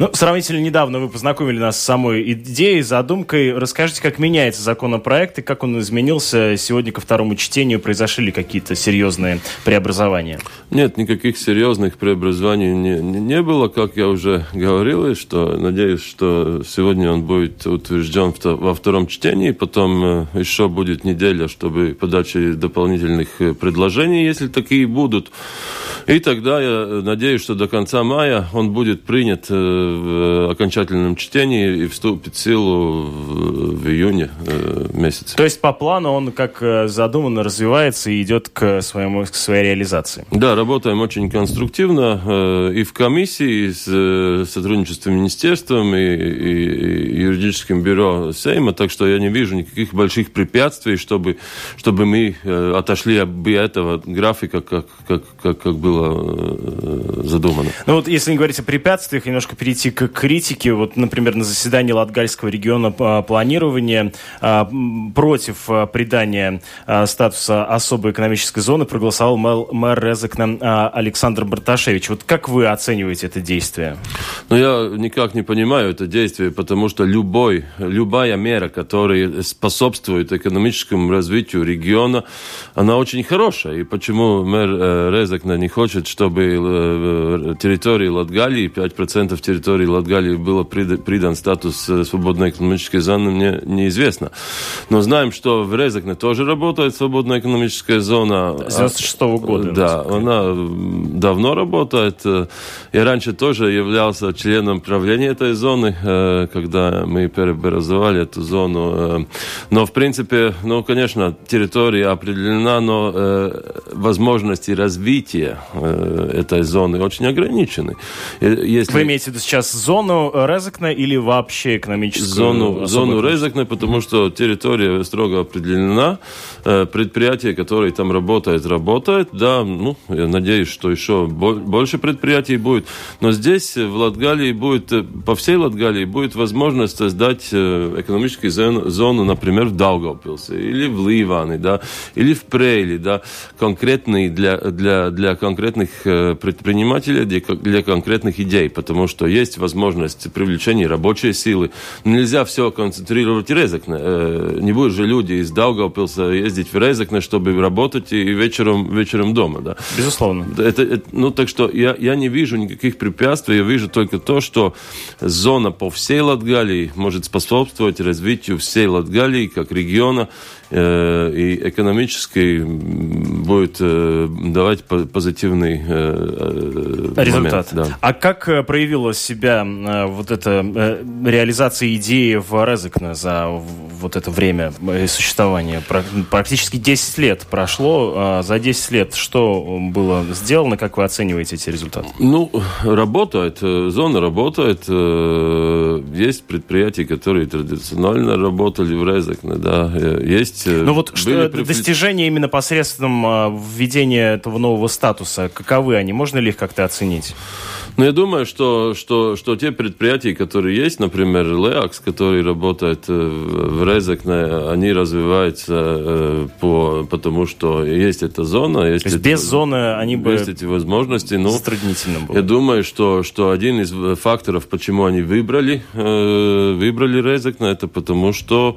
Ну, сравнительно недавно вы познакомили нас с самой идеей, задумкой. Расскажите, как меняется законопроект и как он изменился сегодня ко второму чтению? Произошли ли какие-то серьезные преобразования? Нет, никаких серьезных преобразований не было. Как я уже говорил, что надеюсь, что сегодня он будет утвержден во втором чтении. Потом еще будет неделя, чтобы подача дополнительных предложений, если такие будут. И тогда я надеюсь, что до конца мая он будет принят в окончательном чтении и вступит в силу в июне месяце. То есть по плану он, как задумано, развивается и идет к своей реализации? Да, работаем очень конструктивно и в комиссии, и с сотрудничеством с министерством, и юридическим бюро Сейма, так что я не вижу никаких больших препятствий, чтобы мы отошли от этого графика, как было задумано. Ну вот, если не говорить о препятствиях, немножко перейти к критике. Вот, например, на заседании Латгальского региона планирования против придания статуса особой экономической зоны проголосовал мэр Резекне Александр Барташевич. Вот как вы оцениваете это действие? Ну, я никак не понимаю это действие, потому что любая мера, которая способствует экономическому развитию региона, она очень хорошая. И почему мэр Резекне не хочет, чтобы территории Латгалии, 5% территории Латгалии было придан статус свободной экономической зоны, мне неизвестно. Но знаем, что в Резекне тоже работает свободная экономическая зона. С 96-го года. Да, она давно работает. Я раньше тоже являлся членом правления этой зоны, когда мы преобразовали эту зону. Но, в принципе, конечно, территория определена, но возможности развития этой зоны очень ограничены. Если... Вы имеете в виду сейчас зону Резекне или вообще экономическую зону Резекне, потому что территория строго определена, предприятие, которое там работает, да, я надеюсь, что еще больше предприятий будет, но здесь в Латгалии по всей Латгалии будет возможность создать экономическую зону, например, в Даугавпилсе, или в Ливане, да, или в Прейли, да, конкретные для конкретных предпринимателей, для конкретных идей, потому что есть возможность привлечения рабочей силы. Нельзя все концентрировать в Резекне. Не будут же люди из Даугавпилса ездить в Резекне, чтобы работать и вечером дома. Да. Безусловно. Так что я не вижу никаких препятствий, я вижу только то, что зона по всей Латгалии может способствовать развитию всей Латгалии как региона и экономически будет давать позитивный результат. Момент, да. А как проявила себя вот эта реализация идеи в Резекне за вот это время существования? Практически 10 лет прошло. За 10 лет что было сделано? Как вы оцениваете эти результаты? Работает. Зона работает. Есть предприятия, которые традиционно работали в Резекне. Да. Есть... достижения именно посредством введения этого нового статуса, каковы они? Можно ли их как-то оценить? Я думаю, что те предприятия, которые есть, например, Леакс, который работает в Резекне, они развиваются потому что есть эта зона. То есть без зоны они бы... Есть эти возможности. Затруднительно было. Я думаю, что один из факторов, почему они выбрали Резекне, это потому что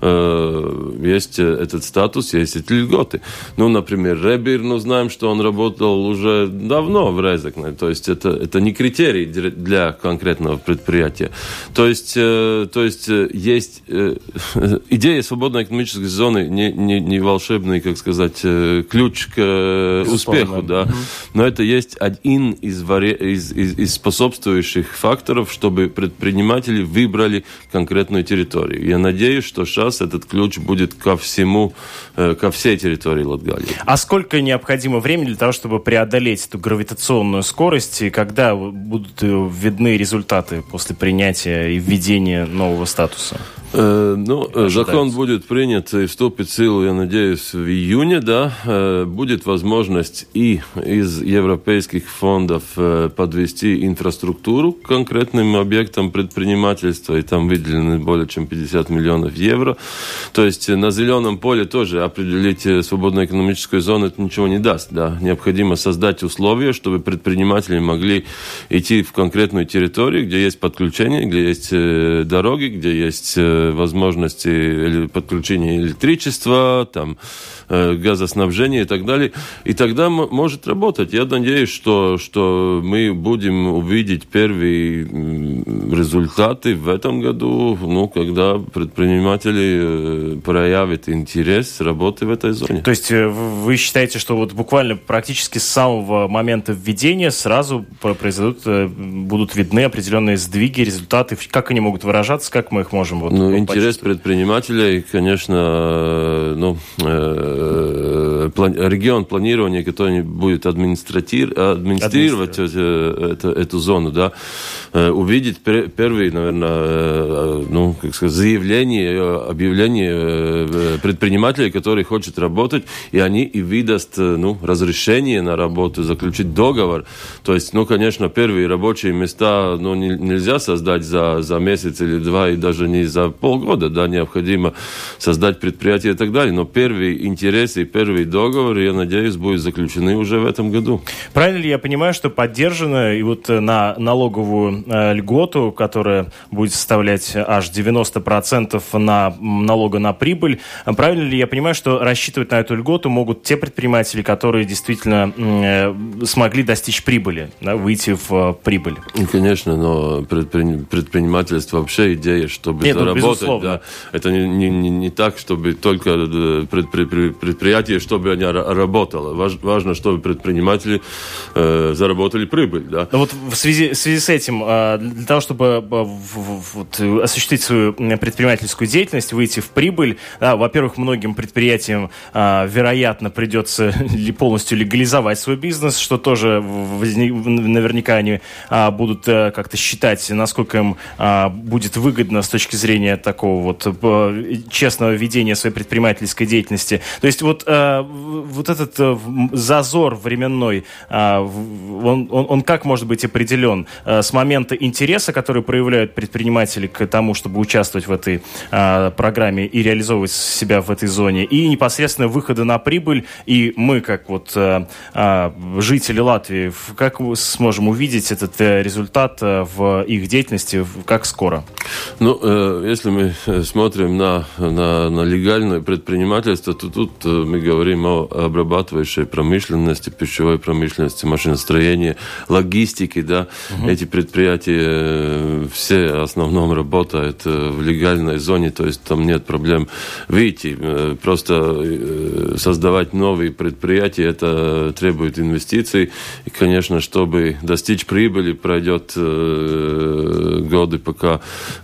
есть этот статус, есть эти льготы. Например, Ребир, знаем, что он работал уже давно в Резекне. То есть это не критерий для конкретного предприятия. То есть есть идея свободной экономической зоны не волшебный, как сказать, ключ к успеху, да. Но это есть один из способствующих факторов, чтобы предприниматели выбрали конкретную территорию. Я надеюсь, что сейчас этот ключ будет ко всей территории Латгалии. А сколько необходимо времени для того, чтобы преодолеть эту гравитационную скорость, и когда будут видны результаты после принятия и введения нового статуса? Закон будет принят и вступит в силу, я надеюсь, в июне, да. Будет возможность и из европейских фондов подвести инфраструктуру к конкретным объектам предпринимательства, и там выделены более чем 50 миллионов евро. То есть на зеленом поле тоже определить свободную экономическую зону это ничего не даст, да. Необходимо создать условия, чтобы предприниматели могли идти в конкретную территорию, где есть подключение, где есть дороги, где есть возможности подключения электричества, там, газоснабжения и так далее. И тогда может работать. Я надеюсь, что мы будем увидеть первые результаты в этом году, когда предприниматели проявят интерес работы в этой зоне. То есть вы считаете, что вот буквально практически с самого момента введения сразу будут видны определенные сдвиги, результаты, как они могут выражаться, как мы их можем интерес предпринимателей, конечно, регион планирования, который будет администрировать эту зону, да, увидеть первые, наверное, заявления, объявления предпринимателей, которые хотят работать, и они и выдаст разрешение на работу, заключить договор. То есть, конечно, первые рабочие места нельзя создать за месяц или два, и даже не за полгода, да, необходимо создать предприятие и так далее. Но первые интересы и первые договоры, я надеюсь, будут заключены уже в этом году. Правильно ли я понимаю, что поддержано и вот на налоговую льготу, которая будет составлять аж 90% на налога на прибыль, правильно ли я понимаю, что рассчитывать на эту льготу могут те предприниматели, которые действительно смогли достичь прибыли, да, выйти в прибыль? Конечно, но предпринимательство вообще идея, чтобы заработать, да, это не так, чтобы только предприятие, чтобы они работало. Важно, чтобы предприниматели заработали прибыль, да. Вот в связи с этим, для того, чтобы осуществить свою предпринимательскую деятельность, выйти в прибыль, да, во-первых, многим предприятиям, вероятно, придется полностью легализовать свой бизнес, что тоже наверняка они будут как-то считать, насколько им будет выгодно с точки зрения такого честного ведения своей предпринимательской деятельности. То есть вот этот зазор временной, он как может быть определен? С момента интереса, который проявляют предприниматели к тому, чтобы участвовать в этой программе и реализовывать себя в этой зоне, и непосредственно выхода на прибыль, и мы, как жители Латвии, как мы сможем увидеть этот результат в их деятельности, как скоро? Если мы смотрим на легальное предпринимательство, то тут мы говорим о обрабатывающей промышленности, пищевой промышленности, машиностроении, логистике, да. Эти предприятия все в основном работают в легальной зоне, то есть там нет проблем выйти. Просто создавать новые предприятия, это требует инвестиций. И, конечно, чтобы достичь прибыли, пройдет годы, пока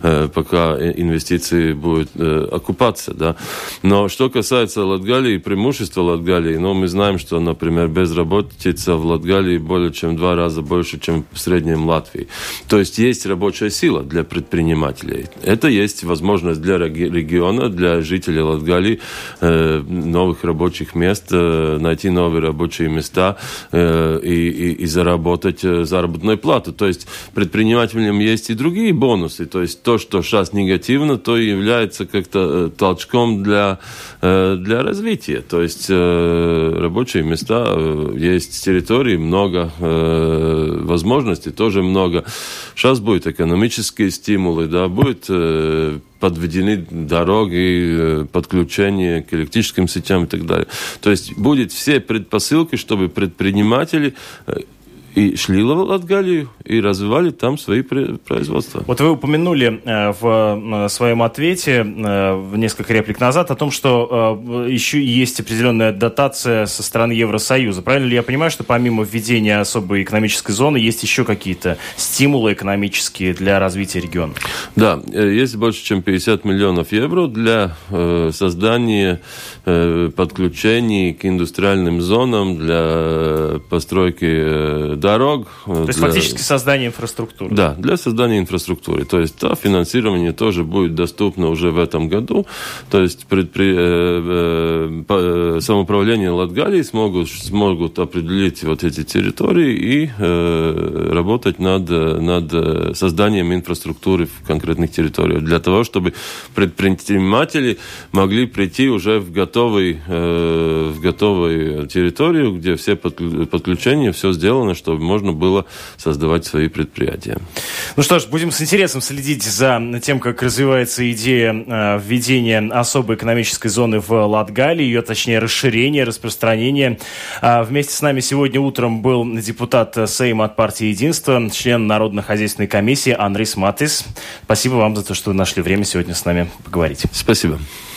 инвестиции будут окупаться, да. Но что касается Латгалии, преимущества Латгалии, мы знаем, что, например, безработица в Латгалии более чем 2 раза больше, чем в среднем Латвии. То есть есть рабочая сила для предпринимателей. Это есть возможность для региона, для жителей Латгалии новых рабочих мест, найти новые рабочие места и заработать заработную плату. То есть предпринимателям есть и другие бонусы. То есть то, что сейчас негативно, то является как-то толчком для развития. То есть рабочие места есть, территории много, возможностей тоже много. Сейчас будут экономические стимулы, да, будут подведены дороги, подключение к электрическим сетям и так далее. То есть будет все предпосылки, чтобы предприниматели и шли в Латгалию и развивали там свои производства. Вот вы упомянули в своем ответе несколько реплик назад о том, что еще есть определенная дотация со стороны Евросоюза. Правильно ли я понимаю, что помимо введения особой экономической зоны есть еще какие-то стимулы экономические для развития региона? Да, есть больше чем 50 миллионов евро для создания подключений к индустриальным зонам, для постройки дорог. То есть фактически создание инфраструктуры. Да, для создания инфраструктуры. То есть финансирование тоже будет доступно уже в этом году. То есть самоуправление Латгалии смогут определить вот эти территории и работать над созданием инфраструктуры в конкретных территориях. Для того, чтобы предприниматели могли прийти уже в готовую территорию, где все подключения, все сделано, чтобы можно было создавать свои предприятия. Ну что ж, будем с интересом следить за тем, как развивается идея введения особой экономической зоны в Латгалии, ее, точнее, расширение, распространение. Вместе с нами сегодня утром был депутат Сейма от партии «Единство», член Народно-хозяйственной комиссии Андрис Матис. Спасибо вам за то, что вы нашли время сегодня с нами поговорить. Спасибо.